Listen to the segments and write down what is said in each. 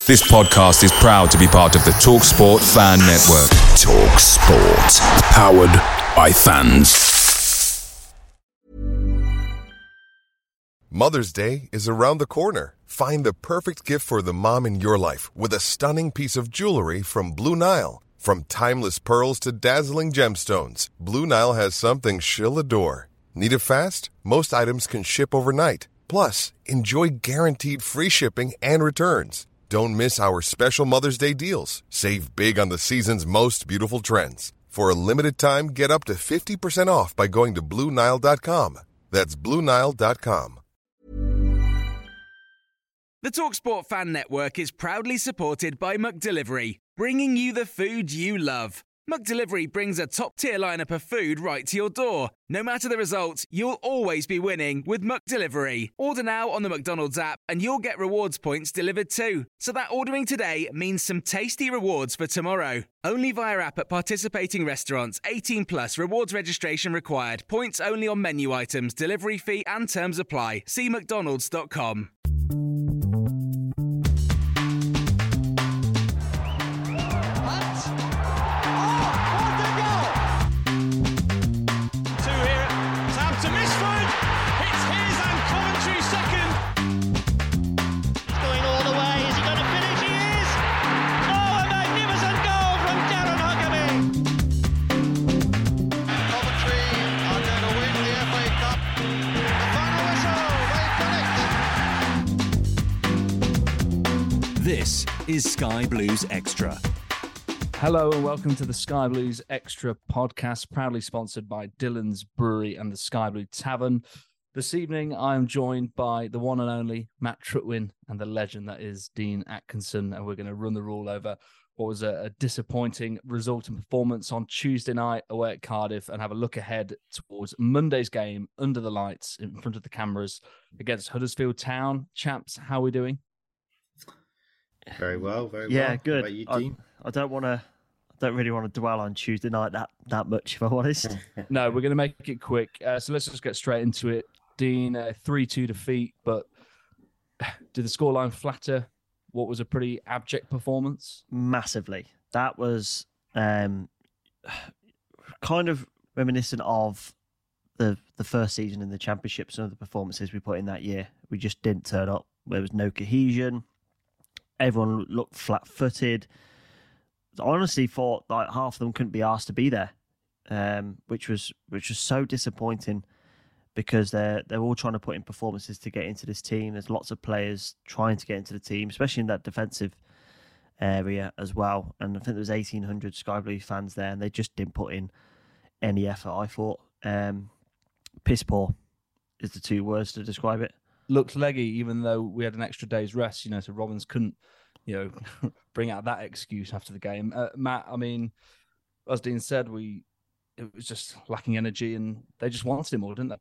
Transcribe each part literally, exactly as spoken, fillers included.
This podcast is proud to be part of the TalkSport Fan Network. TalkSport. Powered by fans. Mother's Day is around the corner. Find the perfect gift for the mom in your life with a stunning piece of jewelry from Blue Nile. From timeless pearls to dazzling gemstones, Blue Nile has something she'll adore. Need it fast? Most items can ship overnight. Plus, enjoy guaranteed free shipping and returns. Don't miss our special Mother's Day deals. Save big on the season's most beautiful trends. For a limited time, get up to fifty percent off by going to Blue Nile dot com. That's Blue Nile dot com. The TalkSport Fan Network is proudly supported by McDelivery, bringing you the food you love. McDelivery brings a top-tier lineup of food right to your door. No matter the result, you'll always be winning with McDelivery. Order now on the McDonald's app and you'll get rewards points delivered too. So that ordering today means some tasty rewards for tomorrow. Only via app at participating restaurants. eighteen plus, rewards registration required. Points only on menu items, delivery fee and terms apply. See mcdonalds dot com. This is Sky Blues Extra. Hello and welcome to the Sky Blues Extra podcast, proudly sponsored by Dillon's Brewery and the Sky Blue Tavern. This evening, I am joined by the one and only Matt Trutwin and the legend that is Dean Atkinson, and we're going to run the rule over what was a, a disappointing result and performance on Tuesday night away at Cardiff and have a look ahead towards Monday's game under the lights in front of the cameras against Huddersfield Town. Chaps, how are we doing? Very well, very yeah, well. Yeah, good. How about you, Dean? I, I don't want to. I don't really want to dwell on Tuesday night that, that much, if I'm honest. No, we're going to make it quick. Uh, so let's just get straight into it. Dean, a three two defeat, but did the scoreline flatter what was a pretty abject performance? Massively. That was um, kind of reminiscent of the the first season in the Championship. Some of the performances we put in that year, we just didn't turn up. There was no cohesion. Everyone looked flat-footed. I honestly thought like half of them couldn't be asked to be there, um, which was which was so disappointing because they're they're all trying to put in performances to get into this team. There's lots of players trying to get into the team, especially in that defensive area as well. And I think there was eighteen hundred Sky Blue fans there, and they just didn't put in any effort. I thought um, piss poor is the two words to describe it. Looked leggy, even though we had an extra day's rest, you know, so Robbins couldn't, you know, bring out that excuse after the game. Uh, Matt, I mean, as Dean said, we it was just lacking energy and they just wanted it more, didn't they?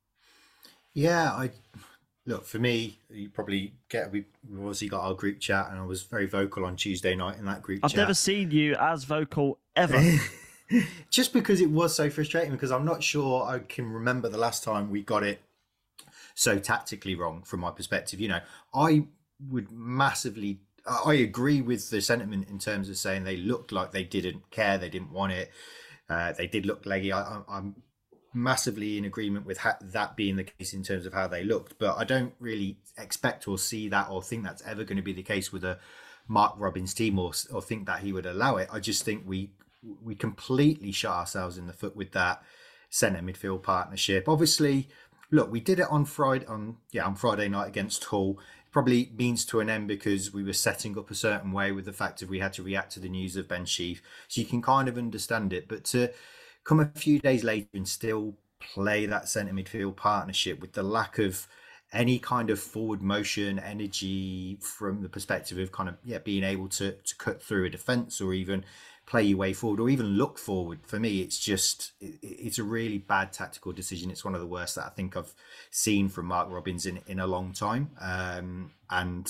Yeah, I look, for me, you probably get, we we obviously got our group chat and I was very vocal on Tuesday night in that group I've chat. I've never seen you as vocal ever. Just because it was so frustrating, because I'm not sure I can remember the last time we got it so tactically wrong from my perspective. You know, I would massively, I agree with the sentiment in terms of saying they looked like they didn't care, they didn't want it. Uh, they did look leggy. I, I'm massively in agreement with ha- that being the case in terms of how they looked, but I don't really expect or see that or think that's ever going to be the case with a Mark Robins team, or or think that he would allow it. I just think we we completely shot ourselves in the foot with that centre midfield partnership. Obviously, look, we did it on Friday on yeah on Friday night against Hull. It probably means to an end because we were setting up a certain way with the fact that we had to react to the news of Ben Sheaf. So you can kind of understand it. But to come a few days later and still play that centre midfield partnership with the lack of any kind of forward motion, energy from the perspective of kind of yeah being able to to cut through a defence or even play your way forward or even look forward. For me, it's just, it, it's a really bad tactical decision. It's one of the worst that I think I've seen from Mark Robins in, in a long time. Um, and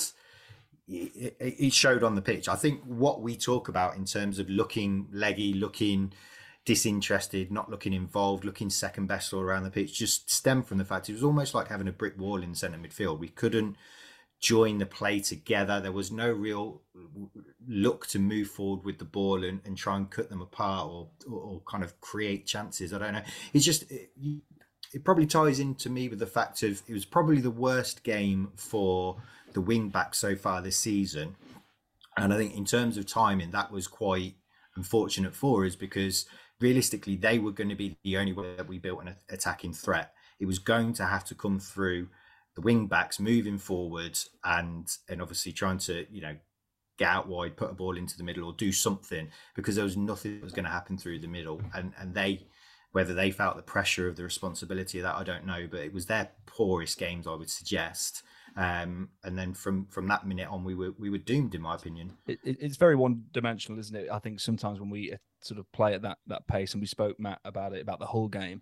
it, it showed on the pitch. I think what we talk about in terms of looking leggy, looking disinterested, not looking involved, looking second best all around the pitch, just stemmed from the fact it was almost like having a brick wall in centre midfield. We couldn't join the play together. There was no real look to move forward with the ball and, and try and cut them apart or, or, or kind of create chances. I don't know. It's just, it, it probably ties into me with the fact of it was probably the worst game for the wing back so far this season. And I think in terms of timing, that was quite unfortunate for us because realistically, they were going to be the only way that we built an attacking threat. It was going to have to come through the wing backs moving forward and and obviously trying to, you know, get out wide, put a ball into the middle or do something because there was nothing that was going to happen through the middle. And and they, whether they felt the pressure of the responsibility of that, I don't know, but it was their poorest games, I would suggest. Um, and then from, from that minute on, we were we were doomed, in my opinion. It, it, it's very one-dimensional, isn't it? I think sometimes when we sort of play at that that pace, and we spoke, Matt, about it, about the whole game.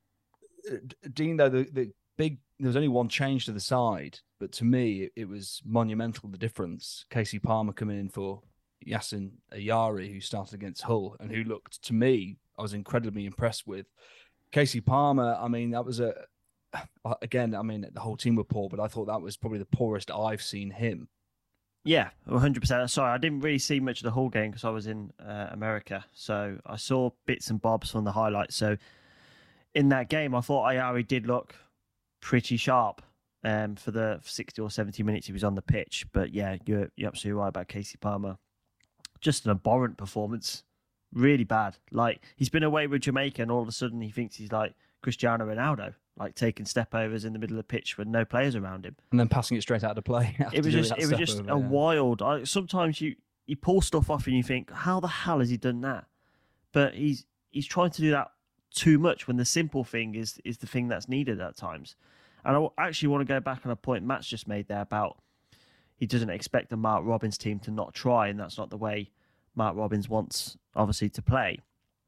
Dean, though, the, the big, there was only one change to the side, but to me, it, it was monumental, the difference. Casey Palmer coming in for Yasin Ayari, who started against Hull, and who looked, to me, I was incredibly impressed with. Casey Palmer, I mean, that was a, again, I mean, the whole team were poor, but I thought that was probably the poorest I've seen him. Yeah, one hundred percent. Sorry, I didn't really see much of the Hull game because I was in uh, America. So I saw bits and bobs from the highlights. So in that game, I thought Ayari did look pretty sharp um, for the sixty or seventy minutes he was on the pitch. But yeah, you're, you're absolutely right about Casey Palmer. Just an abhorrent performance. Really bad. Like, he's been away with Jamaica and all of a sudden he thinks he's like Cristiano Ronaldo, like taking step overs in the middle of the pitch with no players around him. And then passing it straight out of play. It was just, it was just over, a yeah. wild... I, sometimes you, you pull stuff off and you think, how the hell has he done that? But he's he's trying to do that too much when the simple thing is is the thing that's needed at times. And I actually want to go back on a point Matt's just made there about he doesn't expect the Mark Robins team to not try, and that's not the way Mark Robins wants, obviously, to play.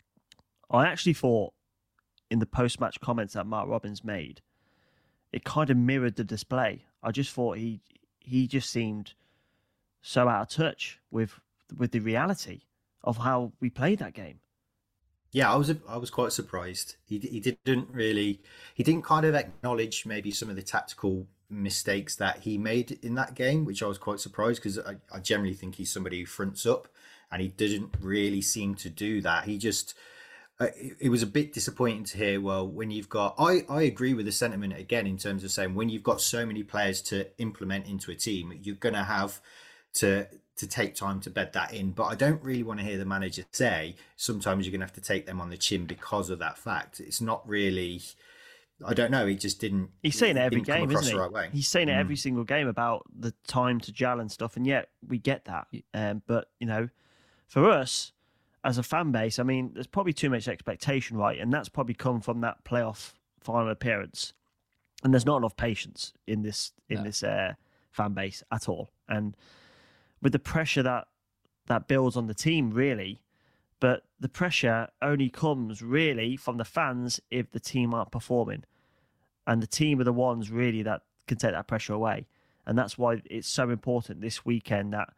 I actually thought in the post-match comments that Mark Robins made, it kind of mirrored the display. I just thought he he just seemed so out of touch with with the reality of how we played that game. Yeah, I was I was quite surprised. He he didn't really he didn't kind of acknowledge maybe some of the tactical mistakes that he made in that game, which I was quite surprised because I, I generally think he's somebody who fronts up, and he didn't really seem to do that. He just uh, it, it was a bit disappointing to hear. Well, when you've got I I agree with the sentiment again in terms of saying when you've got so many players to implement into a team, you're going to have to. to take time to bed that in. But I don't really want to hear the manager say sometimes you're going to have to take them on the chin because of that fact. It's not really, I don't know, he just didn't. He's saying it every game, isn't he? Right way. He's saying it mm. every single game about the time to gel and stuff, and yet we get that. Um, but, you know, for us as a fan base, I mean, there's probably too much expectation, right? And that's probably come from that playoff final appearance. And there's not enough patience in this in no. this uh, fan base at all. And with the pressure that that builds on the team, really, but the pressure only comes really from the fans if the team aren't performing, and the team are the ones really that can take that pressure away. And that's why it's so important this weekend that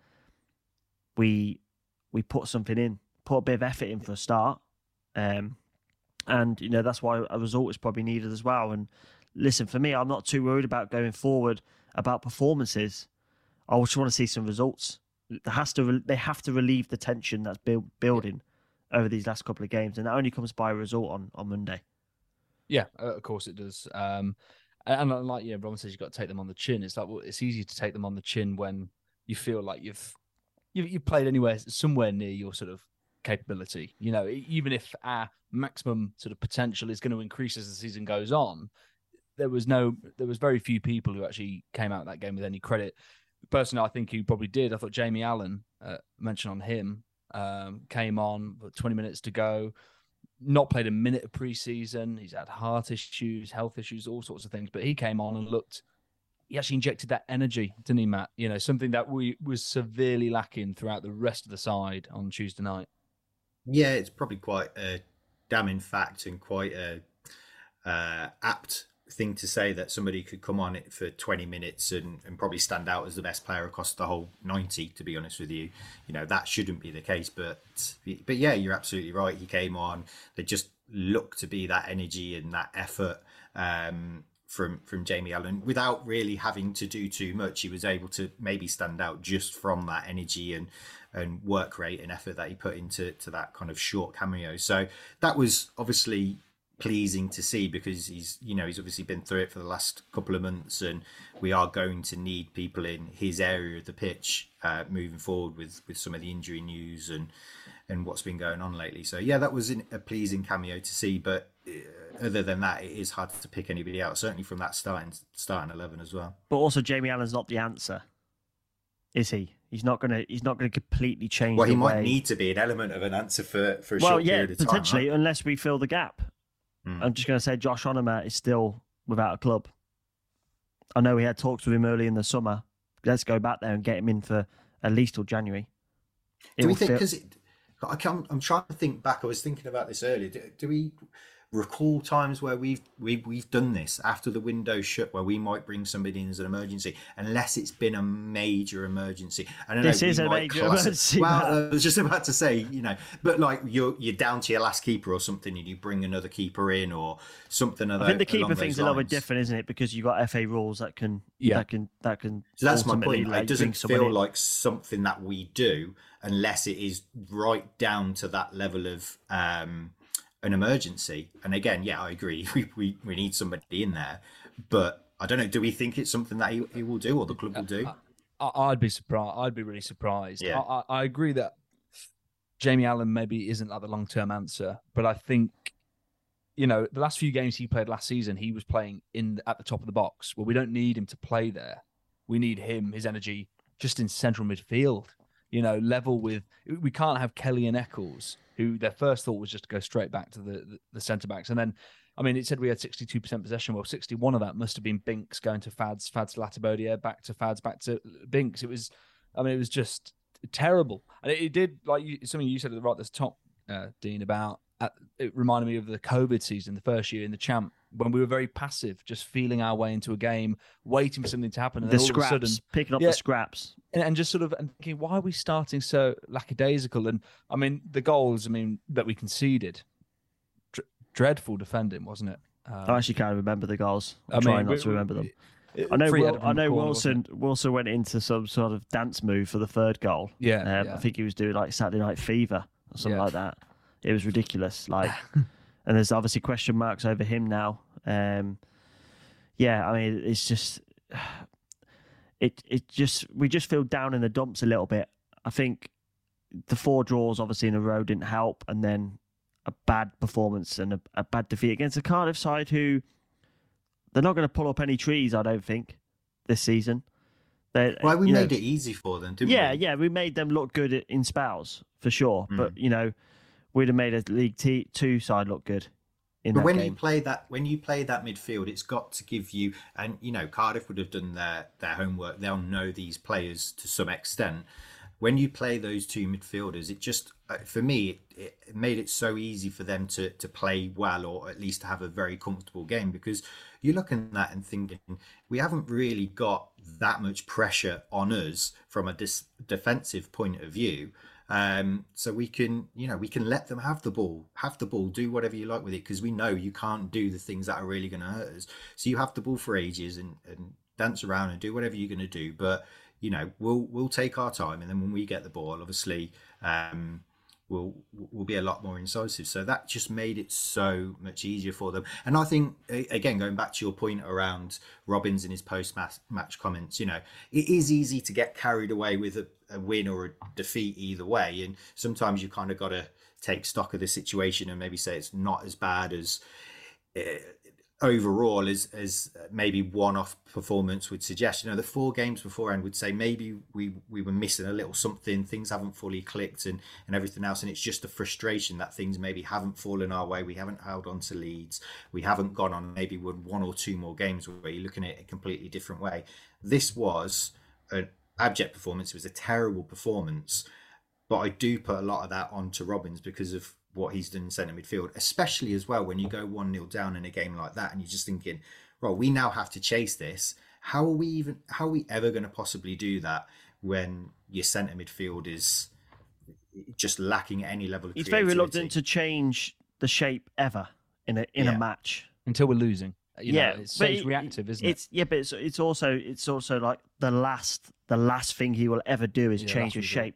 we we put something in, put a bit of effort in for a start, um, and you know that's why a result is probably needed as well. And listen, for me, I'm not too worried about going forward about performances. I just want to see some results. There has to, they have to relieve the tension that's build, building over these last couple of games, and that only comes by a result on, on Monday. Yeah, uh, of course it does. Um, and, and like yeah, Robin says, you've got to take them on the chin. It's like well, it's easy to take them on the chin when you feel like you've you've, you've played anywhere somewhere near your sort of capability. You know, even if our maximum sort of potential is going to increase as the season goes on, there was no, there was very few people who actually came out of that game with any credit. The person I think who probably did, I thought Jamie Allen, uh, mentioned on him, um, came on with twenty minutes to go, not played a minute of preseason. He's had heart issues, health issues, all sorts of things, but he came on and looked, he actually injected that energy, didn't he, Matt? You know, something that we was severely lacking throughout the rest of the side on Tuesday night. Yeah, it's probably quite a damning fact and quite a uh, apt thing to say that somebody could come on it for twenty minutes and, and probably stand out as the best player across the whole ninety, to be honest with you. You know, that shouldn't be the case, but but yeah, you're absolutely right. He came on, they just looked to be that energy and that effort um, from from Jamie Allen without really having to do too much. He was able to maybe stand out just from that energy and and work rate and effort that he put into to that kind of short cameo. So that was obviously pleasing to see, because he's, you know, he's obviously been through it for the last couple of months, and we are going to need people in his area of the pitch uh, moving forward with with some of the injury news and and what's been going on lately. So yeah, that was a pleasing cameo to see. But uh, other than that, it is hard to pick anybody out, certainly from that starting starting eleven as well. But also, Jamie Allen's not the answer, is he? He's not gonna. He's not gonna completely change. Well, he the might way... need to be an element of an answer for for a well, short yeah, period of time. potentially, Right? unless we fill the gap. Mm. I'm just going to say Josh Onomah is still without a club. I know we had talks with him early in the summer. Let's go back there and get him in for at least till January. It do we think? Because feel... I'm trying to think back. I was thinking about this earlier. Do, do we recall times where we've we've we've done this after the window shut, where we might bring somebody in as an emergency, unless it's been a major emergency? I don't this know, is a major emergency. Well, I was just about to say, you know, but like you're you're down to your last keeper or something, and you bring another keeper in or something. I think the keeper thing's a little bit different, isn't it? Because you've got F A rules that can yeah. that can that can. So that's my point. Like, it doesn't feel like something that we do unless it is right down to that level of. Um, an emergency. And again, yeah, I agree. We, we we need somebody in there, but I don't know. Do we think it's something that he, he will do or the club will do? I, I'd be surprised. I'd be really surprised. Yeah. I, I, I agree that Jamie Allen maybe isn't like the long-term answer, but I think, you know, the last few games he played last season, he was playing in at the top of the box. Well, we don't need him to play there. We need him, his energy, just in central midfield. You know, level with. We can't have Kelly and Eccles, who their first thought was just to go straight back to the, the, the centre-backs. And then, I mean, it said we had sixty-two percent possession. Well, sixty-one of that must have been Binks going to Fads, Fads to Latibeaudiere, back to Fads, back to Binks. It was, I mean, it was just terrible. And it, it did, like you, something you said at the right at the top, uh, Dean, about, uh, it reminded me of the COVID season, the first year in the Champ, when we were very passive, just feeling our way into a game, waiting for something to happen. And the then all scraps, of a sudden, picking up yeah, the scraps. And, and just sort of thinking, why are we starting so lackadaisical? And I mean, the goals, I mean, that we conceded, dr- dreadful defending, wasn't it? Um, I actually can't remember the goals. I'm I mean, trying not we, to remember them. It, I know. Will, I know. corner, Wilson. Wilson went into some sort of dance move for the third goal. Yeah, um, yeah. I think he was doing like Saturday Night Fever or something Yeah. like that. It was ridiculous. Like, and there's obviously question marks over him now. Um, yeah, I mean, it's just, it it just we just feel down in the dumps a little bit. I think the four draws obviously in a row didn't help, and then a bad performance and a, a bad defeat against a Cardiff side who they're not going to pull up any trees, I don't think, this season. They're, well, we you made know, it easy for them, didn't yeah, we? Yeah, yeah, we made them look good in spells for sure. Mm. But you know, we'd have made a League T- Two side look good. In but that when game. you play that, when you play that midfield, it's got to give you, and you know, Cardiff would have done their their homework. They'll know these players to some extent. When you play those two midfielders, it just, for me, it, it made it so easy for them to to play well, or at least to have a very comfortable game, because you're looking at that and thinking, we haven't really got that much pressure on us from a dis- defensive point of view. Um, so we can, you know, we can let them have the ball, have the ball, do whatever you like with it, because we know you can't do the things that are really going to hurt us. So you have the ball for ages and, and dance around and do whatever you're going to do. But, you know, we'll we'll take our time, and then when we get the ball, obviously, um, we'll we'll be a lot more incisive. So that just made it so much easier for them. And I think, again, going back to your point around Robins and his post-match comments, you know, it is easy to get carried away with a, a win or a defeat either way. And sometimes you kind of got to take stock of the situation and maybe say it's not as bad as uh, overall as as maybe one-off performance would suggest. You know, the four games beforehand would say maybe we we were missing a little something, things haven't fully clicked and and everything else, and it's just a frustration that things maybe haven't fallen our way, we haven't held on to leads, we haven't gone on maybe with one or two more games where you're looking at it a completely different way. This was an abject performance. It was a terrible performance, but I do put a lot of that onto Robins because of what he's done in centre midfield, especially as well when you go one nil down in a game like that and you're just thinking, well, we now have to chase this. How are we even, how are we ever going to possibly do that when your centre midfield is just lacking any level of He's creativity? very reluctant to change the shape ever in a in Yeah. a match. until we're losing. You yeah, know, it's so it, reactive, isn't it's, it? Yeah, but it's it's also it's also like the last the last thing he will ever do is Yeah, change last his resort. shape.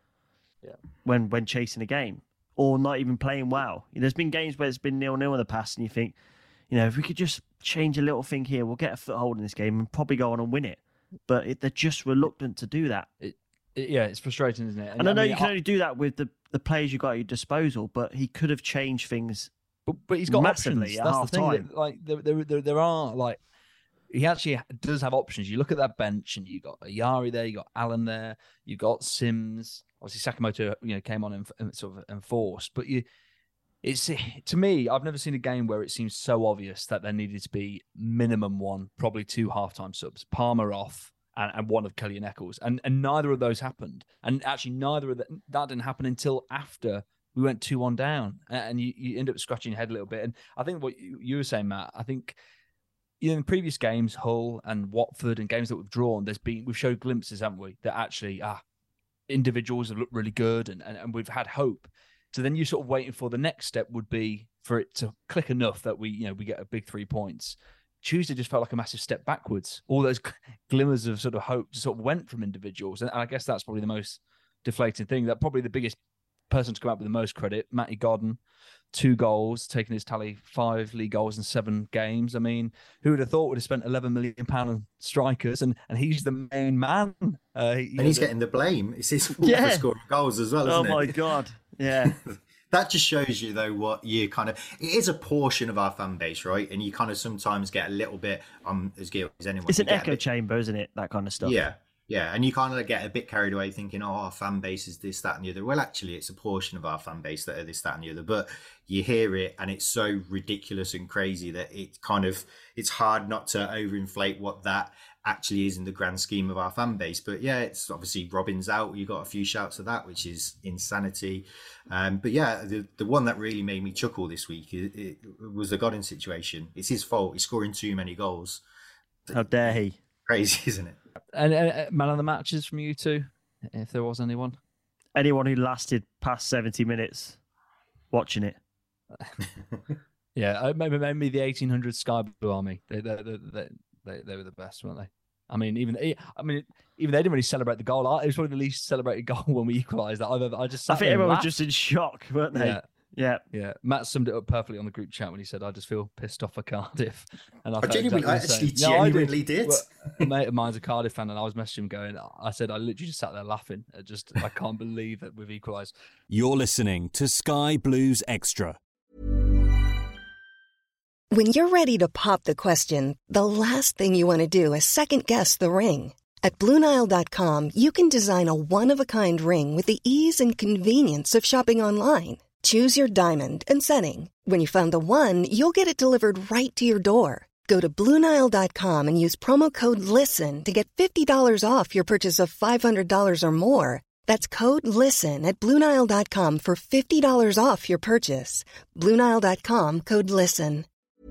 Yeah. When when chasing a game or not even playing well. There's been games where it's been nil nil in the past, and you think, you know, if we could just change a little thing here, we'll get a foothold in this game and probably go on and win it. But it, they're just reluctant to do that. It, it, yeah, it's frustrating, isn't it? And, and I know mean, you can I, only do that with the, the players you've got at your disposal, but he could have changed things. But, but he's got massively options. at That's half the thing. time. That, like there, there, there, there are like he actually does have options. You look at that bench, and you got Yari there, you got Allen there, you got Sims. Obviously, Sakamoto, you know, came on and, and sort of enforced. But you, it's to me, I've never seen a game where it seems so obvious that there needed to be minimum one, probably two halftime subs. Palmer off. And, and one of Kelly and Eccles, and and neither of those happened. And actually, neither of that that didn't happen until after we went two one down, and you, you end up scratching your head a little bit. And I think what you, you were saying, Matt, I think you know, in previous games, Hull and Watford and games that we've drawn, there's been we've showed glimpses, haven't we, that actually ah individuals have looked really good, and, and and we've had hope. So then you're sort of waiting for the next step would be for it to click enough that we you know we get a big three points. Tuesday just felt like a massive step backwards. All those glimmers of sort of hope just sort of went from individuals. And I guess that's probably the most deflating thing. That probably the biggest person to come up with the most credit, Matty Godden, two goals, taking his tally five league goals in seven games. I mean, who would have thought would have spent eleven million pounds on strikers, and, and he's the main man. Uh, he, and he's the... getting the blame. It's his fault Yeah. for scoring goals as well, Oh isn't it? my God. Yeah. That just shows you, though, what you kind of... It is a portion of our fan base, right? And you kind of sometimes get a little bit... I'm as guilty as anyone. It's You an get a echo bit- chamber, isn't it? That kind of stuff. Yeah, yeah. And you kind of get a bit carried away thinking, oh, our fan base is this, that and the other. Well, actually, it's a portion of our fan base that are this, that and the other. But you hear it and it's so ridiculous and crazy that it kind of... It's hard not to overinflate what that actually is in the grand scheme of our fan base. But yeah, it's obviously Robin's out. You got a few shouts of that, which is insanity. Um, but yeah, the the one that really made me chuckle this week it, it was the Godin situation. It's his fault. He's scoring too many goals. How dare he? Crazy, isn't it? And uh, man of the matches from you two, if there was anyone. Anyone who lasted past seventy minutes watching it. Yeah, uh, maybe maybe the eighteen hundred Sky Blue Army. They they, they they they they were the best, weren't they? I mean, even I mean, even they didn't really celebrate the goal. It was probably the least celebrated goal when we equalised that I've ever. I just sat I think there and everyone was laughed. just in shock, weren't they? Yeah. Yeah. Yeah, Matt summed it up perfectly on the group chat when he said, "I just feel pissed off for Cardiff." And I, I felt genuinely, exactly I the actually same. No, I genuinely did. Well, a mate of mine's a Cardiff fan, and I was messaging him going, "I said I literally just sat there laughing. I just I can't believe that we've equalised." You're listening to Sky Blues Extra. When you're ready to pop the question, the last thing you want to do is second-guess the ring. At Blue Nile dot com, you can design a one-of-a-kind ring with the ease and convenience of shopping online. Choose your diamond and setting. When you find the one, you'll get it delivered right to your door. Go to Blue Nile dot com and use promo code LISTEN to get fifty dollars off your purchase of five hundred dollars or more. That's code LISTEN at Blue Nile dot com for fifty dollars off your purchase. Blue Nile dot com, code LISTEN.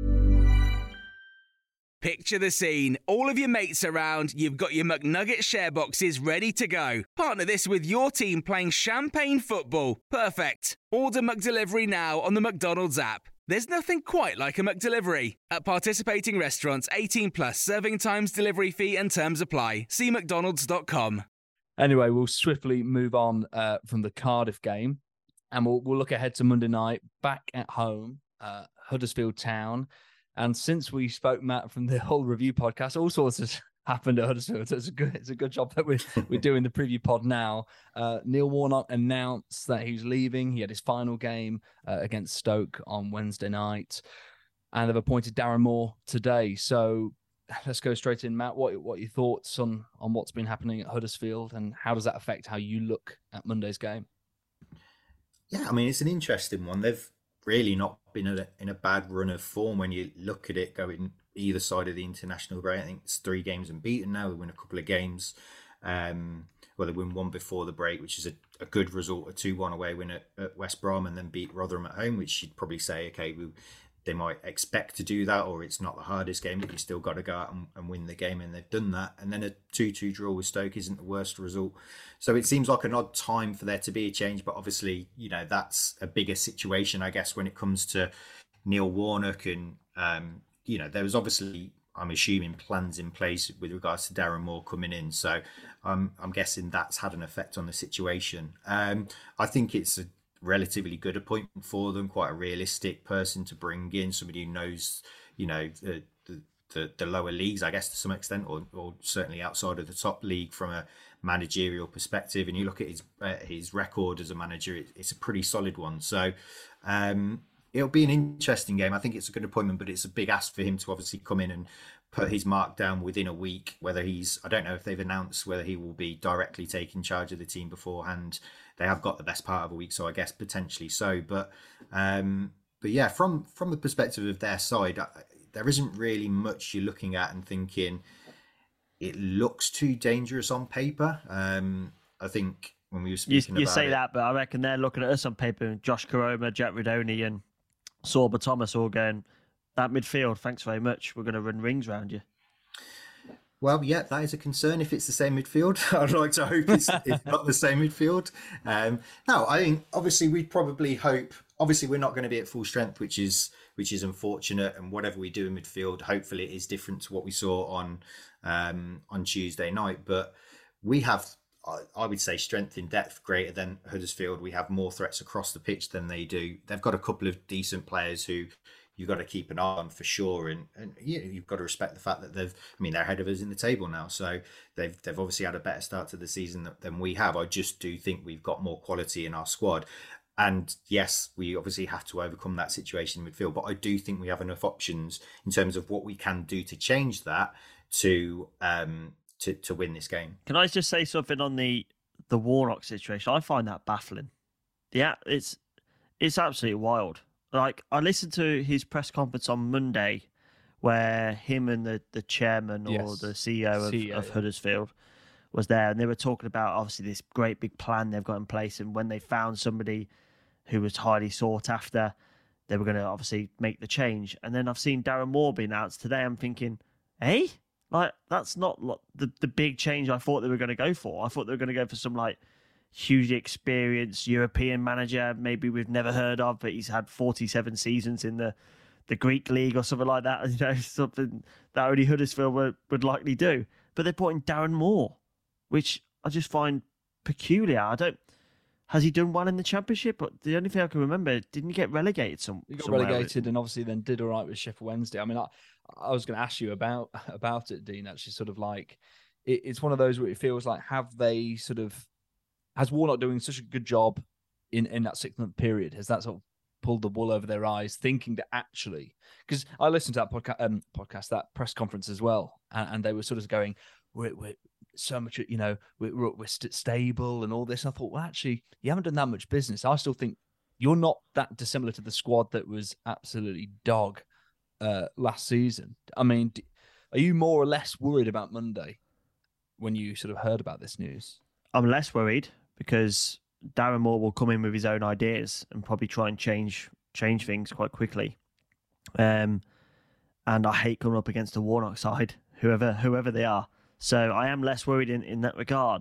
Picture the scene. All of your mates around, you've got your McNugget share boxes ready to go. Partner this with your team playing champagne football. Perfect. Order McDelivery now on the McDonald's app. There's nothing quite like a McDelivery. At participating restaurants, eighteen plus, serving times, delivery fee and terms apply. See mcdonalds dot com. Anyway, we'll swiftly move on uh, from the Cardiff game, and we'll we'll look ahead to Monday night back at home, uh, Huddersfield Town. And since we spoke, Matt, from the whole review podcast, all sorts has happened at Huddersfield. So it's a good, it's a good job that we're we're doing the preview pod now. Uh, Neil Warnock announced that he was leaving. He had his final game uh, against Stoke on Wednesday night, and they've appointed Darren Moore today. So let's go straight in, Matt. What what are your thoughts on on what's been happening at Huddersfield, and how does that affect how you look at Monday's game? Yeah, I mean, it's an interesting one. They've really not been in a, in a bad run of form when you look at it going either side of the international break. I think it's three games unbeaten now. They win a couple of games. Um, well, they win one before the break, which is a, a good result, a two one away win at, at West Brom, and then beat Rotherham at home, which you'd probably say, okay, we, they might expect to do that, or it's not the hardest game, but you still got to go out and, and win the game, and they've done that. And then a two two draw with Stoke isn't the worst result. So it seems like an odd time for there to be a change, but obviously, you know, that's a bigger situation, I guess, when it comes to Neil Warnock and, um, you know, there was obviously, I'm assuming, plans in place with regards to Darren Moore coming in. So um, I'm guessing that's had an effect on the situation. Um, I think it's a relatively good appointment for them, quite a realistic person to bring in, somebody who knows, you know, the, the, the, the lower leagues, I guess, to some extent, or, or certainly outside of the top league from a managerial perspective. And you look at his uh, his record as a manager, it, it's a pretty solid one. So um, it'll be an interesting game. I think it's a good appointment, but it's a big ask for him to obviously come in and put his mark down within a week. Whether he's, I don't know if they've announced whether he will be directly taking charge of the team beforehand. They have got the best part of a week, so I guess potentially so. But um, but yeah, from from the perspective of their side, there isn't really much you're looking at and thinking it looks too dangerous on paper. Um, I think when we were speaking you, you about say it, that, but I reckon they're looking at us on paper. Josh Koroma, Jack Redoni, and Sorba Thomas all going, that midfield, thanks very much. We're going to run rings around you. Well, yeah, that is a concern if it's the same midfield. I'd like to hope it's, it's not the same midfield. Um, no, I mean, obviously, we'd probably hope. Obviously, we're not going to be at full strength, which is which is unfortunate. And whatever we do in midfield, hopefully, it is different to what we saw on um, on Tuesday night. But we have, I would say, strength in depth greater than Huddersfield. We have more threats across the pitch than they do. They've got a couple of decent players who you've got to keep an eye on for sure, and and you know, you've got to respect the fact that they've. I mean, they're ahead of us in the table now, so they've they've obviously had a better start to the season than, than we have. I just do think we've got more quality in our squad, and yes, we obviously have to overcome that situation in midfield. But I do think we have enough options in terms of what we can do to change that to um to to win this game. Can I just say something on the the Warnock situation? I find that baffling. Yeah, it's it's absolutely wild. Like, I listened to his press conference on Monday where him and the, the chairman or Yes. the C E O of, C E O, of yeah. Huddersfield was there, and they were talking about, obviously, this great big plan they've got in place, and when they found somebody who was highly sought after, they were going to obviously make the change. And then I've seen Darren Moore be announced today. I'm thinking, hey, like, that's not like the, the big change I thought they were going to go for. I thought they were going to go for some, like, hugely experienced European manager, maybe we've never heard of, but he's had forty-seven seasons in the, the Greek league or something like that. You know, something that only Huddersfield would, would likely do. But they're putting Darren Moore, which I just find peculiar. I don't. Has he done well in the Championship? But the only thing I can remember, didn't he get relegated? Some He got somewhere? relegated and obviously then did all right with Sheffield Wednesday. I mean, I, I was going to ask you about about it, Dean. Actually, sort of like it, it's one of those where it feels like have they sort of. Has Warnock doing such a good job in, in that six-month period? Has that sort of pulled the wool over their eyes, thinking that actually... Because I listened to that podca- um, podcast, that press conference as well, and, and they were sort of going, we're, we're so much, you know, we're, we're st- stable and all this. And I thought, well, actually, you haven't done that much business. I still think you're not that dissimilar to the squad that was absolutely dog uh, last season. I mean, are you more or less worried about Monday when you sort of heard about this news? I'm less worried, because Darren Moore will come in with his own ideas and probably try and change change things quite quickly. Um, and I hate coming up against the Warnock side, whoever whoever they are. So I am less worried in, in that regard.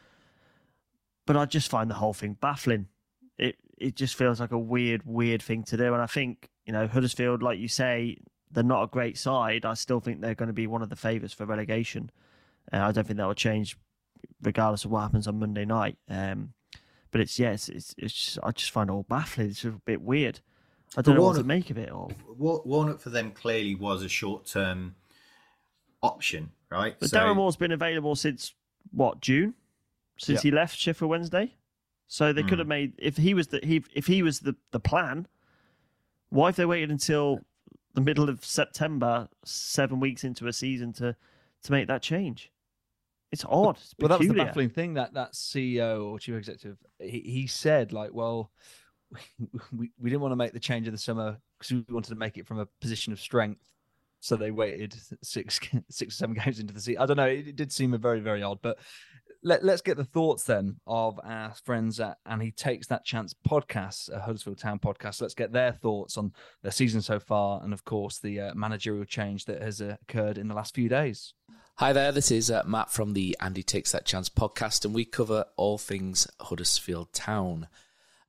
But I just find the whole thing baffling. It it just feels like a weird, weird thing to do. And I think, you know, Huddersfield, like you say, they're not a great side. I still think they're going to be one of the favourites for relegation. Uh, I don't think that will change regardless of what happens on Monday night. Um, but it's, yes, yeah, it's, it's just, I just find it all baffling. It's a bit weird. I don't But know Warnock, what to make of it all. Warnock for them clearly was a short-term option, right? But so, Darren Moore's been available since, what, June? Since Yeah. he left Sheffield Wednesday? So they Hmm. could have made, if he was the he, if he was the, the plan, why have they waited until the middle of September, seven weeks into a season, to, to make that change? It's odd. It's Well, that was the peculiar. baffling thing, that that C E O or chief executive, he, he said, like, well, we, we didn't want to make the change in the summer because we wanted to make it from a position of strength. So they waited six six or seven games into the season. I don't know. It, it did seem very, very odd. But let, let's get the thoughts then of our friends at And He Takes That Chance podcast, a Huddersfield Town podcast. Let's get their thoughts on their season so far and, of course, the uh, managerial change that has uh, occurred in the last few days. Hi there, this is uh, Matt from the And He Takes That Chance podcast, and we cover all things Huddersfield Town.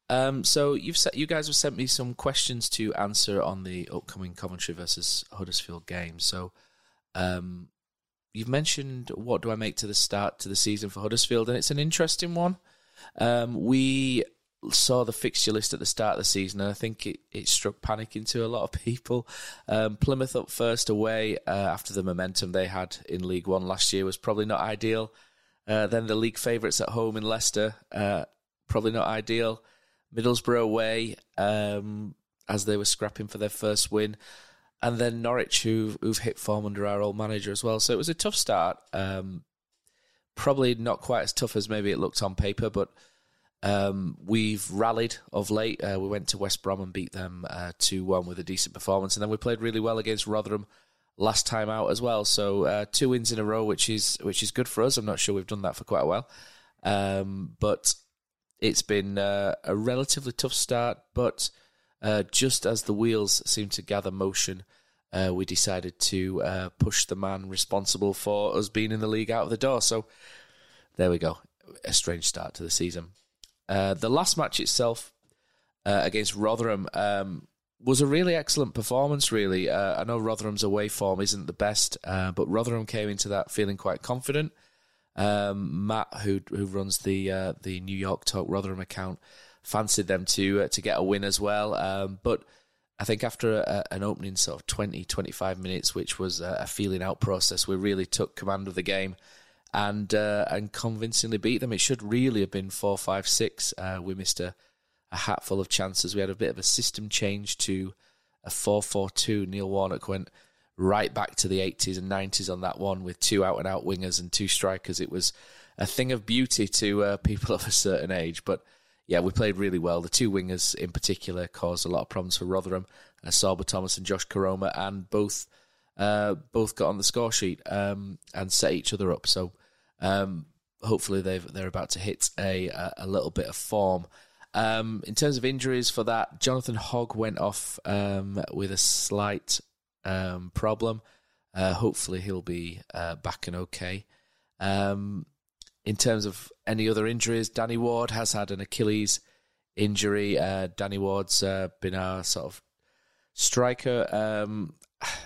Um, so you've set, you guys have sent me some questions to answer on the upcoming Coventry versus Huddersfield game. So um, you've mentioned what do I make to the start to the season for Huddersfield, and it's an interesting one. Um, we saw the fixture list at the start of the season, and I think it, it struck panic into a lot of people. Um, Plymouth up first away uh, after the momentum they had in League One last year was probably not ideal. Uh, then the league favourites at home in Leicester, uh, probably not ideal. Middlesbrough away um, as they were scrapping for their first win. And then Norwich, who've, who've hit form under our old manager as well. So it was a tough start. Um, probably not quite as tough as maybe it looked on paper, but um, we've rallied of late. Uh, we went to West Brom and beat them uh, two one with a decent performance. And then we played really well against Rotherham last time out as well. So uh, two wins in a row, which is which is good for us. I'm not sure we've done that for quite a while. Um, but it's been uh, a relatively tough start, but uh, just as the wheels seem to gather motion, uh, we decided to uh, push the man responsible for us being in the league out of the door. So there we go. A strange start to the season. Uh, the last match itself uh, against Rotherham um, was a really excellent performance, really. Uh, I know Rotherham's away form isn't the best, uh, but Rotherham came into that feeling quite confident. Um, Matt, who who runs the uh, the New York Talk Rotherham account, fancied them to uh, to get a win as well. Um, but I think after a, an opening sort of twenty, twenty-five minutes, which was a, a feeling out process, we really took command of the game and uh, and convincingly beat them. It should really have been four five six. Uh, we missed a, a hatful of chances. We had a bit of a system change to a four four two. Neil Warnock went right back to the eighties and nineties on that one with two out-and-out wingers and two strikers. It was a thing of beauty to uh, people of a certain age. But, yeah, we played really well. The two wingers in particular caused a lot of problems for Rotherham, uh, Sorba Thomas and Josh Karoma, and both uh, both got on the score sheet um, and set each other up. So um, hopefully they've, they're about to hit a, a little bit of form. Um, in terms of injuries for that, Jonathan Hogg went off um, with a slight Um, problem. Uh, hopefully he'll be uh, back and okay. Um, in terms of any other injuries, Danny Ward has had an Achilles injury. Uh, Danny Ward's uh, been our sort of striker, um,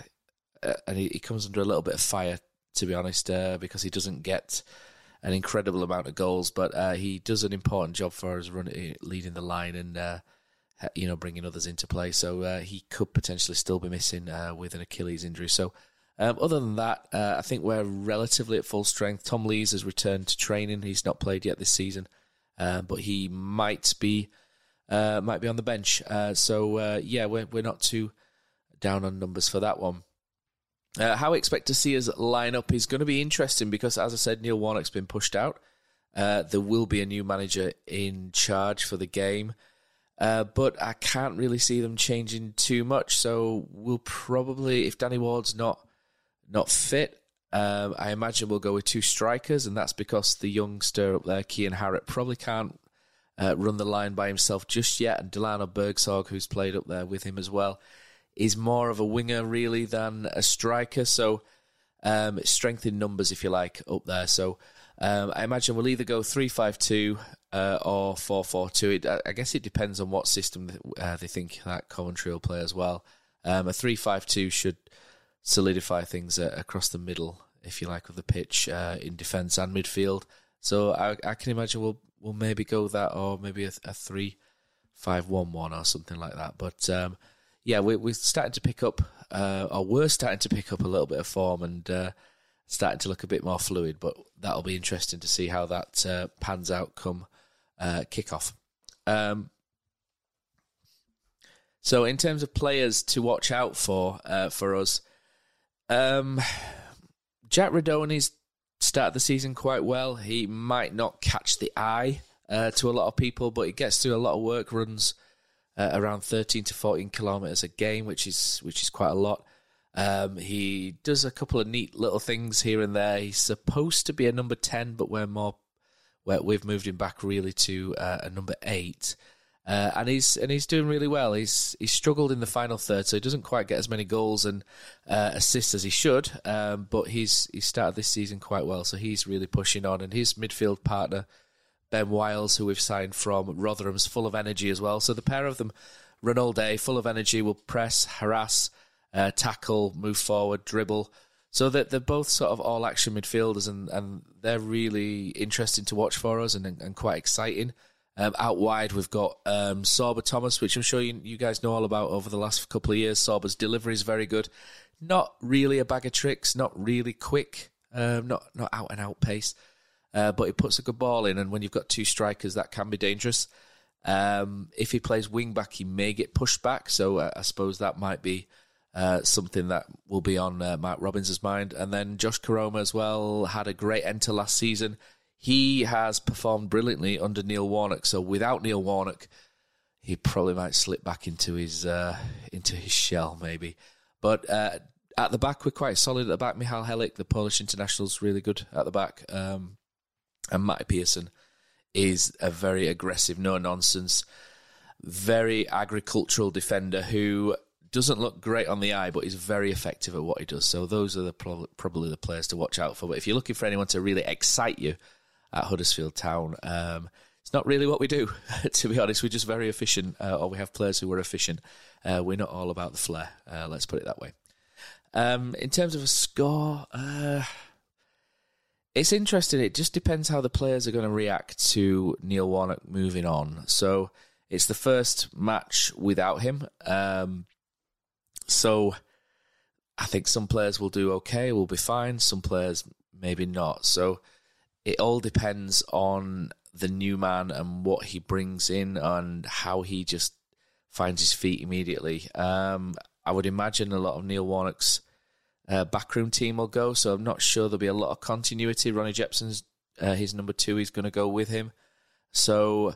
and he, he comes under a little bit of fire, to be honest, uh, because he doesn't get an incredible amount of goals, but uh, he does an important job for us, running, leading the line and uh, you know, bringing others into play. So uh, he could potentially still be missing uh, with an Achilles injury. So um, other than that, uh, I think we're relatively at full strength. Tom Lees has returned to training. He's not played yet this season, uh, but he might be uh, might be on the bench. Uh, so uh, yeah, we're we're not too down on numbers for that one. Uh, how I expect to see us line up is going to be interesting because, as I said, Neil Warnock's been pushed out. Uh, there will be a new manager in charge for the game. Uh, but I can't really see them changing too much. So we'll probably, if Danny Ward's not not fit, um, I imagine we'll go with two strikers, and that's because the youngster up there, Kian Harrett, probably can't uh, run the line by himself just yet. And Delano Bergsorg, who's played up there with him as well, is more of a winger really than a striker. So um, it's strength in numbers, if you like, up there. So um, I imagine we'll either go three five two Uh, or four four two. It, I guess it depends on what system uh, they think that Coventry will play as well. Um, a three five two should solidify things uh, across the middle, if you like, of the pitch uh, in defence and midfield. So I, I can imagine we'll we'll maybe go that, or maybe a, a three five one one or something like that. But um, yeah, we, we're starting to pick up, uh, or we're starting to pick up a little bit of form and uh, starting to look a bit more fluid. But that'll be interesting to see how that uh, pans out come Uh, kickoff. Um, so in terms of players to watch out for uh, for us, um, Jack Radoni's started the season quite well. He might not catch the eye uh, to a lot of people, but he gets through a lot of work, runs uh, around thirteen to fourteen kilometres a game, which is which is quite a lot. Um, he does a couple of neat little things here and there. He's supposed to be a number ten, but we're more where we've moved him back really to uh, a number eight, uh, and he's and he's doing really well. He's he's struggled in the final third, so he doesn't quite get as many goals and uh, assists as he should. Um, but he's he started this season quite well, so he's really pushing on. And his midfield partner, Ben Wiles, who we've signed from Rotherham's, full of energy as well. So the pair of them run all day, full of energy, will press, harass, uh, tackle, move forward, dribble. So that they're both sort of all-action midfielders, and, and they're really interesting to watch for us and, and quite exciting. Um, out wide, we've got um, Sorba Thomas, which I'm sure you, you guys know all about over the last couple of years. Sorba's delivery is very good. Not really a bag of tricks, not really quick, um, not not out-and-out pace, uh, but he puts a good ball in, and when you've got two strikers, that can be dangerous. Um, if he plays wing-back, he may get pushed back, so uh, I suppose that might be Uh, something that will be on uh, Mark Robbins' mind. And then Josh Koroma as well had a great end to last season. He has performed brilliantly under Neil Warnock. So without Neil Warnock, he probably might slip back into his uh, into his shell, maybe. But uh, at the back, we're quite solid at the back. Michal Helik, the Polish international, is really good at the back. Um, and Matty Pearson is a very aggressive, no-nonsense, very agricultural defender who doesn't look great on the eye, but he's very effective at what he does. So those are the pro- probably the players to watch out for. But if you're looking for anyone to really excite you at Huddersfield Town, um, it's not really what we do, to be honest. We're just very efficient, uh, or we have players who are efficient. Uh, we're not all about the flair, uh, let's put it that way. Um, in terms of a score, uh, it's interesting. It just depends how the players are going to react to Neil Warnock moving on. So it's the first match without him. Um, So I think some players will do okay, will be fine. Some players maybe not. So it all depends on the new man and what he brings in and how he just finds his feet immediately. Um, I would imagine a lot of Neil Warnock's uh, backroom team will go, so I'm not sure there'll be a lot of continuity. Ronnie Jepson's uh, his number two. He's going to go with him. So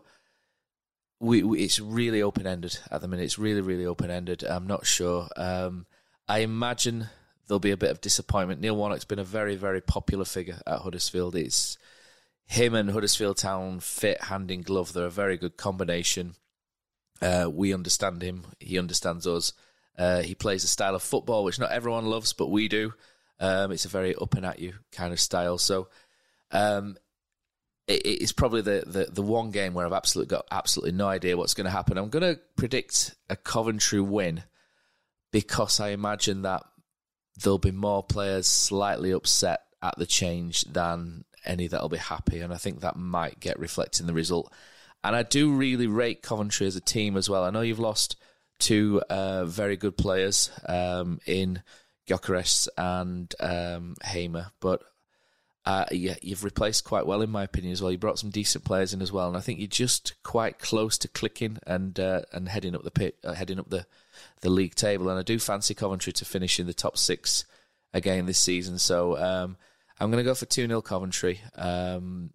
We, we, it's really open-ended at the minute. It's really, really open-ended. I'm not sure. Um, I imagine there'll be a bit of disappointment. Neil Warnock's been a very, very popular figure at Huddersfield. It's him and Huddersfield Town fit hand in glove. They're a very good combination. Uh, we understand him. He understands us. Uh, he plays a style of football which not everyone loves, but we do. Um, it's a very up-and-at-you kind of style. So Um, it's probably the, the, the one game where I've absolutely got absolutely no idea what's going to happen. I'm going to predict a Coventry win because I imagine that there'll be more players slightly upset at the change than any that'll be happy, and I think that might get reflected in the result. And I do really rate Coventry as a team as well. I know you've lost two uh, very good players um, in Gyökeres and um, Hamer, but Uh, yeah, you've replaced quite well, in my opinion, as well. You brought some decent players in as well, and I think you're just quite close to clicking and uh, and heading up the pit, uh, heading up the, the league table. And I do fancy Coventry to finish in the top six again this season. So um, I'm going to go for two nil Coventry. Um,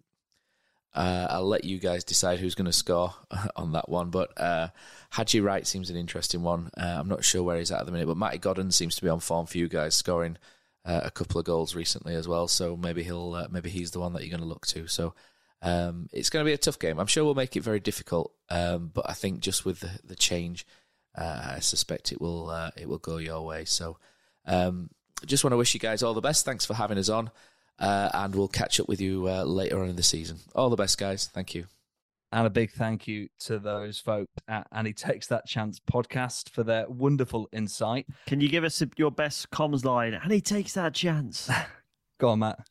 uh, I'll let you guys decide who's going to score on that one. But uh, Haji Wright seems an interesting one. Uh, I'm not sure where he's at at the minute, but Matty Godden seems to be on form for you guys, scoring Uh, a couple of goals recently as well, so maybe he'll uh, maybe he's the one that you're going to look to. So um, it's going to be a tough game. I'm sure we'll make it very difficult, um, but I think just with the, the change, uh, I suspect it will uh, it will go your way. So um, just want to wish you guys all the best. Thanks for having us on, uh, and we'll catch up with you uh, later on in the season. All the best, guys. Thank you. And a big thank you to those folks at And He Takes That Chance podcast for their wonderful insight. Can you give us your best comms line? And he takes that chance. Go on, Matt.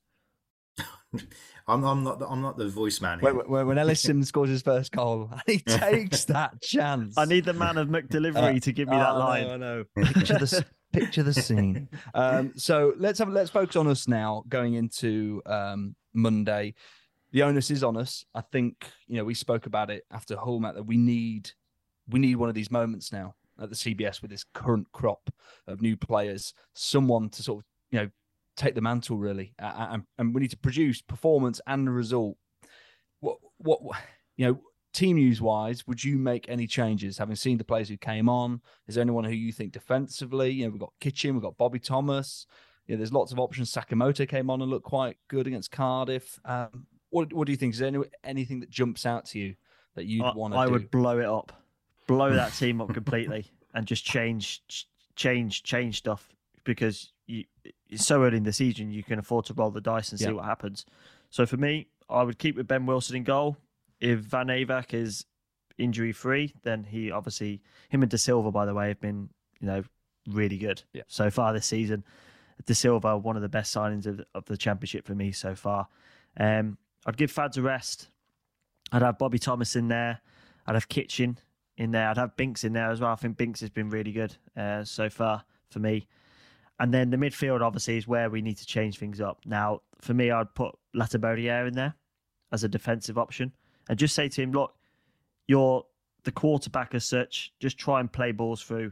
I'm, I'm not. The, I'm not the voice man here. When, when, when Ellis Sims scores his first goal, and he takes that chance. I need the man of McDelivery uh, to give me that oh, line. I know. I know. Picture the picture the scene. Um, so let's have let's focus on us now going into um, Monday. The onus is on us. I think, you know, we spoke about it after Hull, Matt, that we need we need one of these moments now at the C B S with this current crop of new players, someone to sort of, you know, take the mantle really, uh, and, and we need to produce performance and the result. What, what, you know, team news wise, would you make any changes? Having seen the players who came on, is there anyone who you think defensively? You know, we've got Kitchen, we've got Bobby Thomas. You know, there's lots of options. Sakamoto came on and looked quite good against Cardiff. Um, What, what do you think? Is there any, anything that jumps out to you that you'd want to do? I would blow it up, blow that team up completely, and just change, change, change stuff because you, it's so early in the season. You can afford to roll the dice and see yeah. what happens. So for me, I would keep with Ben Wilson in goal. if Van Eyck is injury free, then he obviously him and De Silva, by the way, have been you know really good yeah. so far this season. De Silva, one of the best signings of, of the Championship for me so far. Um, I'd give Fads a rest. I'd have Bobby Thomas in there. I'd have Kitchen in there. I'd have Binks in there as well. I think Binks has been really good uh, so far for me. And then the midfield, obviously, is where we need to change things up. Now, for me, I'd put Latabaudiere in there as a defensive option and just say to him, look, you're the quarterback as such. Just try and play balls through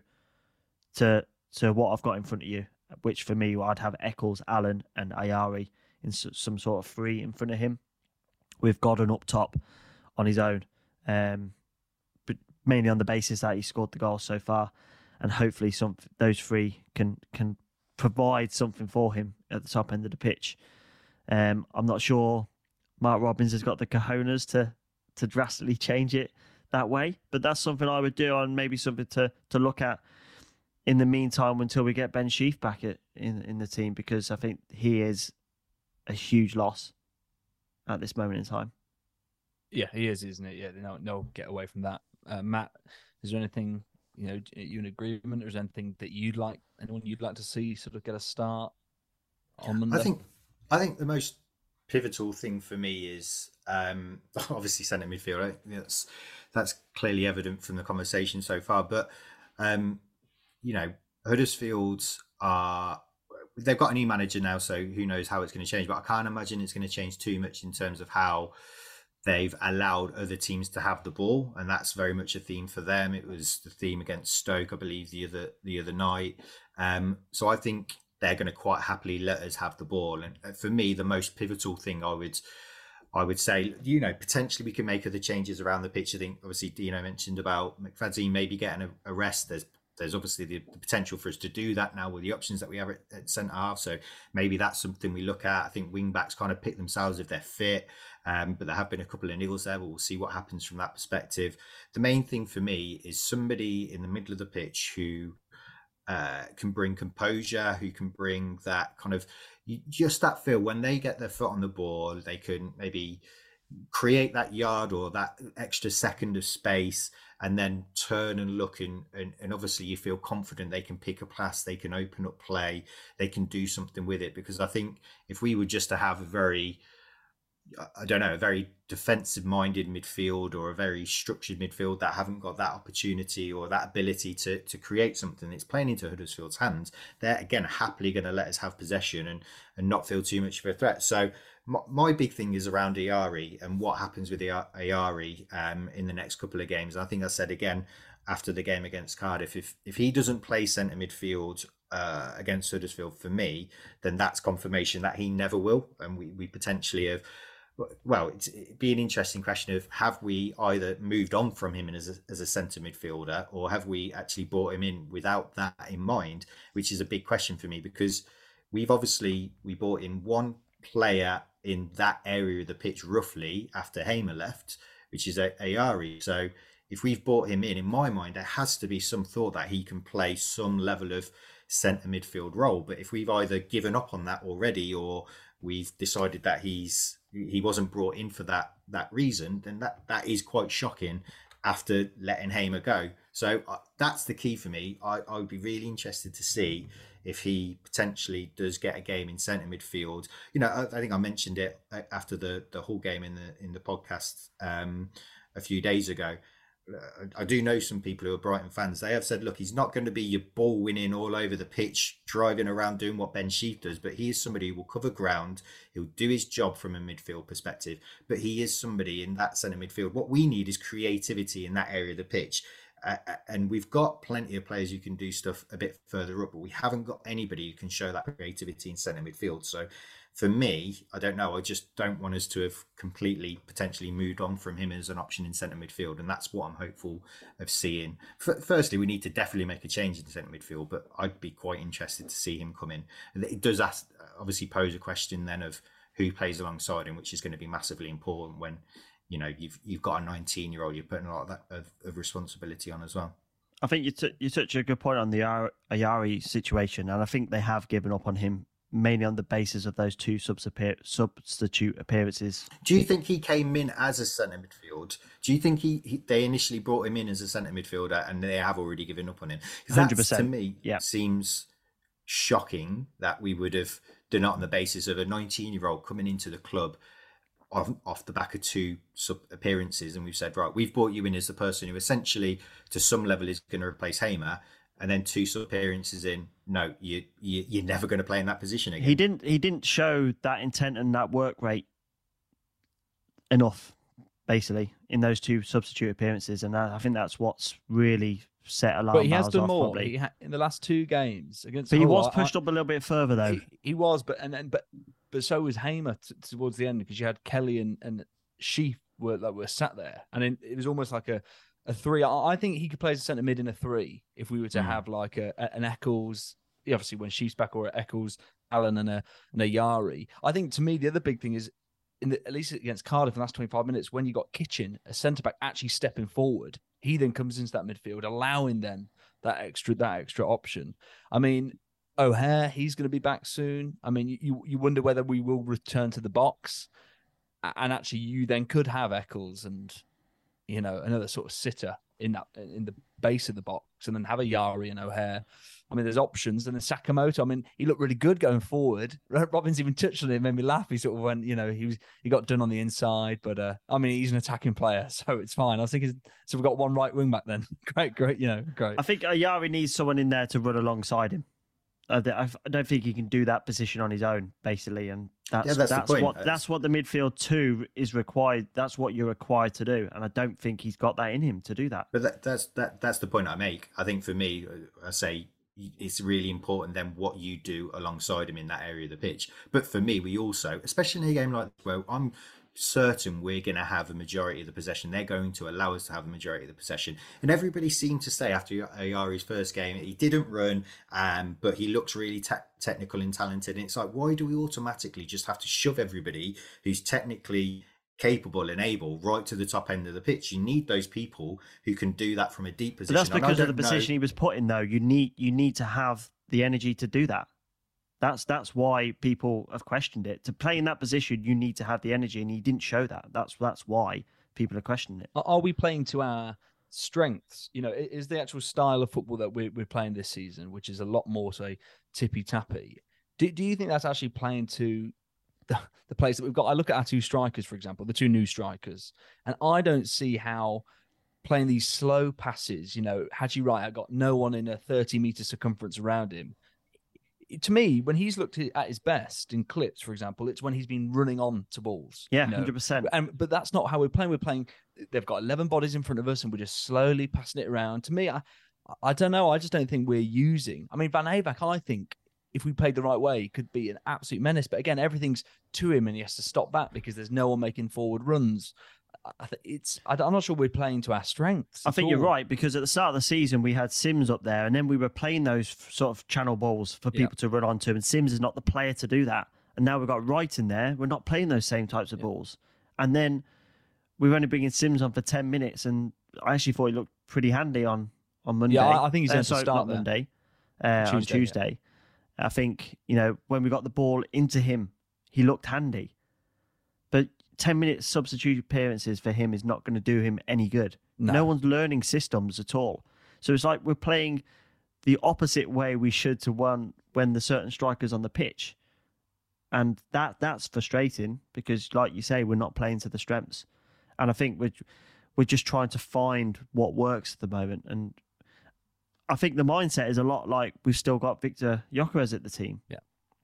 to to what I've got in front of you, which for me, I'd have Eccles, Allen and Ayari in some sort of three in front of him with Godden up top on his own. Um, but mainly on the basis that he scored the goal so far. And hopefully some those three can can provide something for him at the top end of the pitch. Um, I'm not sure Mark Robins has got the cojones to to drastically change it that way, but that's something I would do and maybe something to to look at in the meantime until we get Ben Sheaf back at, in in the team, because I think he is a huge loss at this moment in time. Yeah, he is, isn't it? Yeah, no, no, get away from that. Uh, Matt, is there anything, you know, are you in agreement, or is there anything that you'd like, anyone you'd like to see sort of get a start on Monday? I think, I think the most pivotal thing for me is um, obviously centre midfield. Right? That's that's clearly evident from the conversation so far. But um, you know, Huddersfield are. They've got a new manager now, so who knows how it's going to change. But I can't imagine it's going to change too much in terms of how they've allowed other teams to have the ball, and that's very much a theme for them. It was the theme against Stoke, I believe, the other the other night. Um, so I think they're going to quite happily let us have the ball. And for me, the most pivotal thing I would I would say, you know, potentially we can make other changes around the pitch. I think obviously Dino mentioned about McFadzean maybe getting a, a rest. There's There's obviously the, the potential for us to do that now with the options that we have at, at centre half. So maybe that's something we look at. I think wing backs kind of pick themselves if they're fit, um, but there have been a couple of niggles there, but we'll see what happens from that perspective. The main thing for me is somebody in the middle of the pitch who uh, can bring composure, who can bring that kind of, just that feel when they get their foot on the ball, they can maybe create that yard or that extra second of space and then turn and look and, and, and obviously you feel confident they can pick a pass, they can open up play, they can do something with it. Because I think if we were just to have a very, I don't know, a very defensive minded midfield or a very structured midfield that haven't got that opportunity or that ability to to create something that's playing into Huddersfield's hands, they're again happily going to let us have possession and, and not feel too much of a threat. So my, my big thing is around Ayari and what happens with Ayari um, in the next couple of games. I think I said again after the game against Cardiff, if if he doesn't play centre midfield uh, against Huddersfield for me, then that's confirmation that he never will. And we, we potentially have, well, it's, it'd be an interesting question of have we either moved on from him as a, as a centre midfielder or have we actually brought him in without that in mind, which is a big question for me because we've obviously, we brought in one player in that area of the pitch roughly after Hamer left, which is Ayari. So if we've brought him in, in my mind, there has to be some thought that he can play some level of centre midfield role. But if we've either given up on that already or we've decided that he's he wasn't brought in for that that reason, then that that is quite shocking after letting Hamer go. So uh, that's the key for me. I, I would be really interested to see if he potentially does get a game in centre midfield. You know, I, I think I mentioned it after the the Hull game in the in the podcast um, a few days ago. I do know some people who are Brighton fans. They have said, look, he's not going to be your ball winning all over the pitch, driving around doing what Ben Sheaf does, but he is somebody who will cover ground. He'll do his job from a midfield perspective, but he is somebody in that centre midfield. What we need is creativity in that area of the pitch. Uh, and we've got plenty of players who can do stuff a bit further up, but we haven't got anybody who can show that creativity in centre midfield. So for me, I don't know. I just don't want us to have completely potentially moved on from him as an option in centre midfield. And that's what I'm hopeful of seeing. F- firstly, we need to definitely make a change in centre midfield, but I'd be quite interested to see him come in. It does ask, obviously pose a question then of who plays alongside him, which is going to be massively important when, you know, you've you've got a nineteen year old, you're putting a lot of that of, of responsibility on as well. I think you t- you touch a good point on the Ayari situation, and I think they have given up on him mainly on the basis of those two substitute appearances. Do you think he came in as a centre midfield? Do you think he, he they initially brought him in as a centre midfielder and they have already given up on him? one hundred percent. That, to me, yeah. seems shocking that we would have done it on the basis of a nineteen-year-old coming into the club off, off the back of two sub appearances, and we've said, right, we've brought you in as the person who essentially, to some level, is going to replace Hamer, and then two sub appearances in, no, you, you you're never going to play in that position again. He didn't. He didn't show that intent and that work rate enough, basically, in those two substitute appearances, and I think that's what's really set alarm bells off. But he has done off, more probably. he ha in the last two games against. But he Hull, was I- pushed up a little bit further, though. He, he was, but and then but but so was Hamer t towards the end, because you had Kelly and and Sheaf were like were sat there, and then it was almost like a a three. I, I think he could play as a centre mid in a three if we were to Mm. have like a, a an Eccles. Obviously, when Sheaf's back, or Eccles, Allen, and a and a Yari. I think to me the other big thing is, in the, at least against Cardiff in the last twenty-five minutes, when you got Kitchen, a centre back actually stepping forward, he then comes into that midfield, allowing them that extra that extra option. I mean, O'Hare, he's going to be back soon. I mean, you you wonder whether we will return to the box, and actually you then could have Eccles and, you know, another sort of sitter in that in the base of the box, and then have a Yari and O'Hare. I mean, there's options. And then Sakamoto, I mean, he looked really good going forward. Robbins even touched on it, made me laugh. He sort of went, you know, he was he got done on the inside, but uh, I mean, he's an attacking player, so it's fine. I was thinking, so we've got one right wing back then. great, great, you know, great. I think Ayari needs someone in there to run alongside him. I I don't think he can do that position on his own, basically, and that's Yeah, that's the that's point. what that's what the midfield two is required. That's what you're required to do, and I don't think he's got that in him to do that. But that, that's that that's the point I make. I think for me, I say it's really important then what you do alongside him in that area of the pitch. But for me, we also, especially in a game like this, where I'm certain we're going to have a majority of the possession, they're going to allow us to have a majority of the possession. And everybody seemed to say after Ayari's first game, he didn't run, um, but he looks really te technical and talented. And it's like, why do we automatically just have to shove everybody who's technically capable and able right to the top end of the pitch? You need those people who can do that from a deep position. But that's because of the know... position he was put in, though. You need you need to have the energy to do that. That's that's why people have questioned it. To play in that position, you need to have the energy, and he didn't show that. That's that's why people are questioning it. Are we playing to our strengths? You know, is the actual style of football that we're, we're playing this season, which is a lot more, say, tippy-tappy. Do, do you think that's actually playing to the, the place that we've got? I look at our two strikers, for example, the two new strikers, and I don't see how playing these slow passes, you know, Haji Wright, I got no one in a thirty metre circumference around him. To me, when he's looked at his best in clips, for example, it's when he's been running on to balls. Yeah, you know? one hundred percent. And but that's not how we're playing. We're playing. They've got eleven bodies in front of us, and we're just slowly passing it around. To me, I, I don't know. I just don't think we're using. I mean, Van Ayvac, I think if we played the right way, could be an absolute menace. But again, everything's to him, and he has to stop back because there's no one making forward runs. I th it's. I'm not sure we're playing to our strengths. I think you're right, because at the start of the season we had Sims up there, and then we were playing those sort of channel balls for people Yeah. to run onto, and Sims is not the player to do that. And now we've got Wright in there. We're not playing those same types of Yeah. balls. And then we're only bringing Sims on for ten minutes, and I actually thought he looked pretty handy on on Monday. Yeah, I- I think he's uh, going to sorry, start not there. Monday, uh, on Tuesday, Tuesday. I think, you know, when we got the ball into him, he looked handy. But ten minute substitute appearances for him is not going to do him any good. No. No one's learning systems at all. So it's like we're playing the opposite way we should to one when the certain strikers on the pitch. And that that's frustrating because, like you say, we're not playing to the strengths. And I think we're, we're just trying to find what works at the moment. And I think the mindset is a lot like we've still got Victor Gyökeres at the team. Yeah.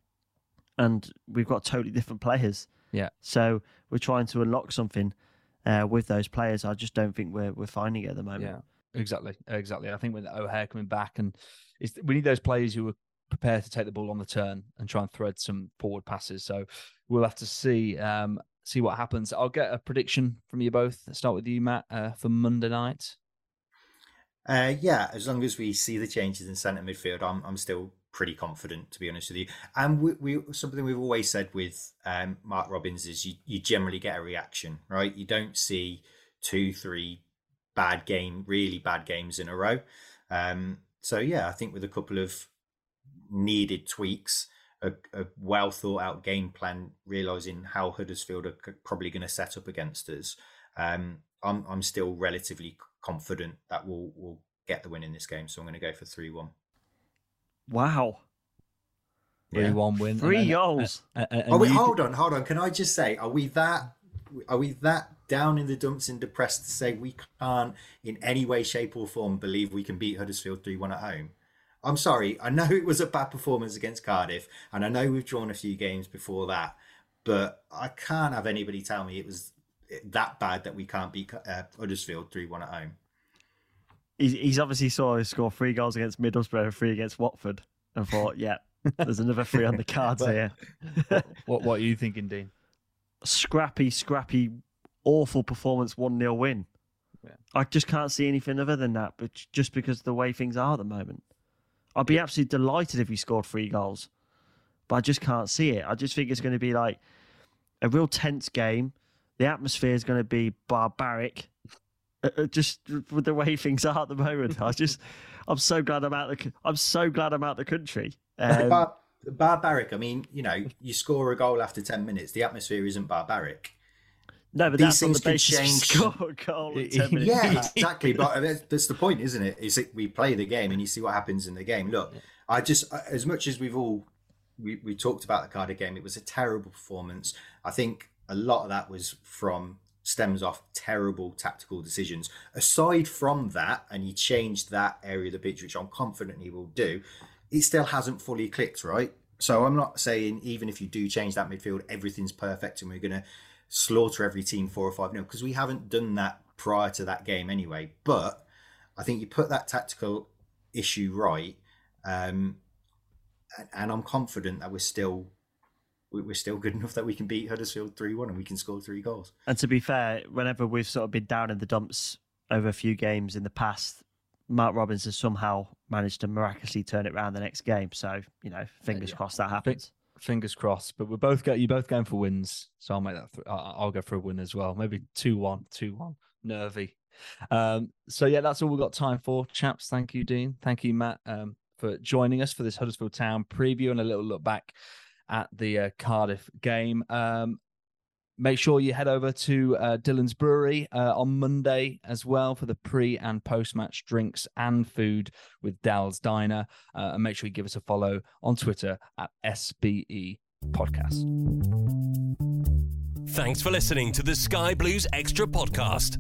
And we've got totally different players. Yeah. So we're trying to unlock something uh, with those players. I just don't think we're we're finding it at the moment. Yeah, exactly, exactly. I think with O'Hare coming back, and it's, we need those players who are prepared to take the ball on the turn and try and thread some forward passes. So we'll have to see um, see what happens. I'll get a prediction from you both. Let's start with you, Matt, uh, for Monday night. Uh, yeah, as long as we see the changes in centre midfield, I'm I'm still pretty confident, to be honest with you. And we, we something we've always said with um, Mark Robins is you, you generally get a reaction, right? You don't see two, three bad game, really bad games in a row. Um, so yeah, I think with a couple of needed tweaks, a, a well thought out game plan, realising how Huddersfield are probably going to set up against us, um, I'm I'm still relatively confident that we'll we'll get the win in this game. So I'm going to go for three one. Wow. three one win. Three then, goals. Uh, uh, oh, wait, you... hold on, hold on. Can I just say, are we that are we that down in the dumps and depressed to say we can't in any way, shape or form believe we can beat Huddersfield three one at home? I'm sorry. I know it was a bad performance against Cardiff, and I know we've drawn a few games before that, but I can't have anybody tell me it was that bad that we can't beat uh, Huddersfield three one at home. He's, he's obviously saw us score three goals against Middlesbrough, three against Watford, and thought, yeah, there's another three on the cards but, here. what, what, what are you thinking, Dean? Scrappy, scrappy, awful performance, one nil win. Yeah. I just can't see anything other than that, but just because of the way things are at the moment. I'd be absolutely delighted if we scored three goals, but I just can't see it. I just think it's going to be like a real tense game. The atmosphere is going to be barbaric, uh, just with the way things are at the moment. I just, I'm so glad I'm out the, I'm so glad I'm out the country. Um, Bar- barbaric. I mean, you know, you score a goal after ten minutes. The atmosphere isn't barbaric. No, but These that's things on the can basis change. Score a goal in ten minutes. Yeah, exactly. But that's the point, isn't it? Is it we play the game and you see what happens in the game. Look, I just as much as we've all we, we talked about the Cardiff game, it was a terrible performance. I think a lot of that was from stems off terrible tactical decisions. Aside from that, and he changed that area of the pitch, which I'm confident he will do, it still hasn't fully clicked, right? So I'm not saying even if you do change that midfield, everything's perfect and we're going to slaughter every team four or five nil, because we haven't done that prior to that game anyway. But I think you put that tactical issue right, um, and, and I'm confident that we're still we're still good enough that we can beat Huddersfield three one and we can score three goals. And to be fair, whenever we've sort of been down in the dumps over a few games in the past, Mark Robins has somehow managed to miraculously turn it around the next game. So, you know, fingers yeah. crossed that happens. Fingers crossed, but we're both go, you're both going for wins, so I'll make that. Th- I'll go for a win as well. Maybe two one, two one, nervy. Um, so yeah, that's all we've got time for, chaps. Thank you, Dean. Thank you, Matt, um, for joining us for this Huddersfield Town preview and a little look back at the uh, Cardiff game. Um, Make sure you head over to uh, Dylan's Brewery uh, on Monday as well for the pre and post-match drinks and food with Dal's Diner. Uh, and make sure you give us a follow on Twitter at S B E Podcast. Thanks for listening to the Sky Blues Extra Podcast.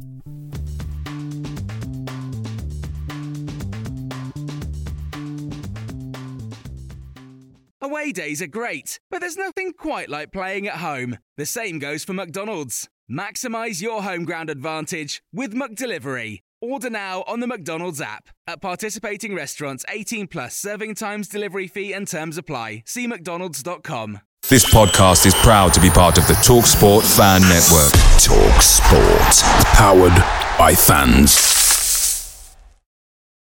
Away days are great, but there's nothing quite like playing at home. The same goes for McDonald's. Maximise your home ground advantage with McDelivery. Order now on the McDonald's app. At participating restaurants, eighteen plus, serving times, delivery fee and terms apply. See mcdonalds dot com. This podcast is proud to be part of the TalkSport Fan Network. TalkSport. Powered by fans.